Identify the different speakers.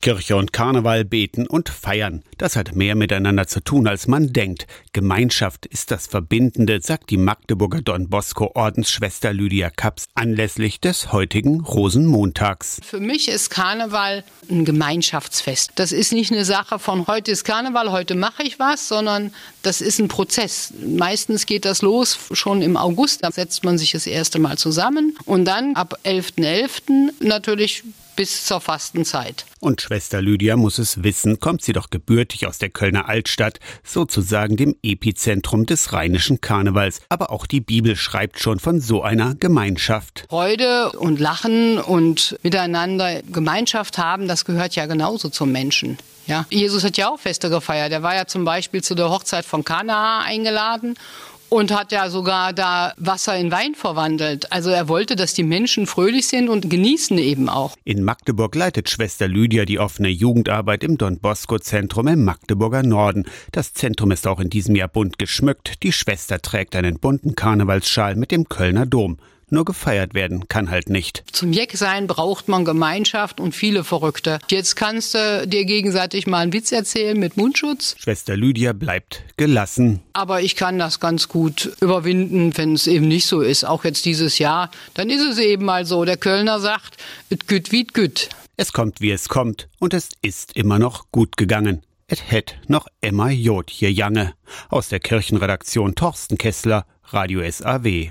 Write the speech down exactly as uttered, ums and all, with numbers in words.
Speaker 1: Kirche und Karneval, beten und feiern. Das hat mehr miteinander zu tun, als man denkt. Gemeinschaft ist das Verbindende, sagt die Magdeburger Don Bosco Ordensschwester Lydia Kaps anlässlich des heutigen Rosenmontags.
Speaker 2: Für mich ist Karneval ein Gemeinschaftsfest. Das ist nicht eine Sache von heute ist Karneval, heute mache ich was, sondern das ist ein Prozess. Meistens geht das los schon im August, da setzt man sich das erste Mal zusammen und dann ab elften elften natürlich bis zur Fastenzeit.
Speaker 1: Und Schwester Lydia muss es wissen, kommt sie doch gebürtig aus der Kölner Altstadt, sozusagen dem Epizentrum des rheinischen Karnevals. Aber auch die Bibel schreibt schon von so einer Gemeinschaft.
Speaker 2: Freude und Lachen und miteinander Gemeinschaft haben, das gehört ja genauso zum Menschen. Ja? Jesus hat ja auch Feste gefeiert. Er war ja zum Beispiel zu der Hochzeit von Kana eingeladen und hat ja sogar da Wasser in Wein verwandelt. Also er wollte, dass die Menschen fröhlich sind und genießen eben auch.
Speaker 1: In Magdeburg leitet Schwester Lydia die offene Jugendarbeit im Don Bosco Zentrum im Magdeburger Norden. Das Zentrum ist auch in diesem Jahr bunt geschmückt. Die Schwester trägt einen bunten Karnevalsschal mit dem Kölner Dom. Nur gefeiert werden kann halt nicht.
Speaker 2: Zum Jecksein braucht man Gemeinschaft und viele Verrückte. Jetzt kannst du dir gegenseitig mal einen Witz erzählen mit Mundschutz.
Speaker 1: Schwester Lydia bleibt gelassen.
Speaker 2: Aber ich kann das ganz gut überwinden, wenn es eben nicht so ist. Auch jetzt dieses Jahr, dann ist es eben mal so. Der Kölner sagt, et güt wie et güt.
Speaker 1: Es kommt, wie es kommt. Und es ist immer noch gut gegangen. Et het noch immer Jod hier jange. Aus der Kirchenredaktion Thorsten Kessler, Radio S A W.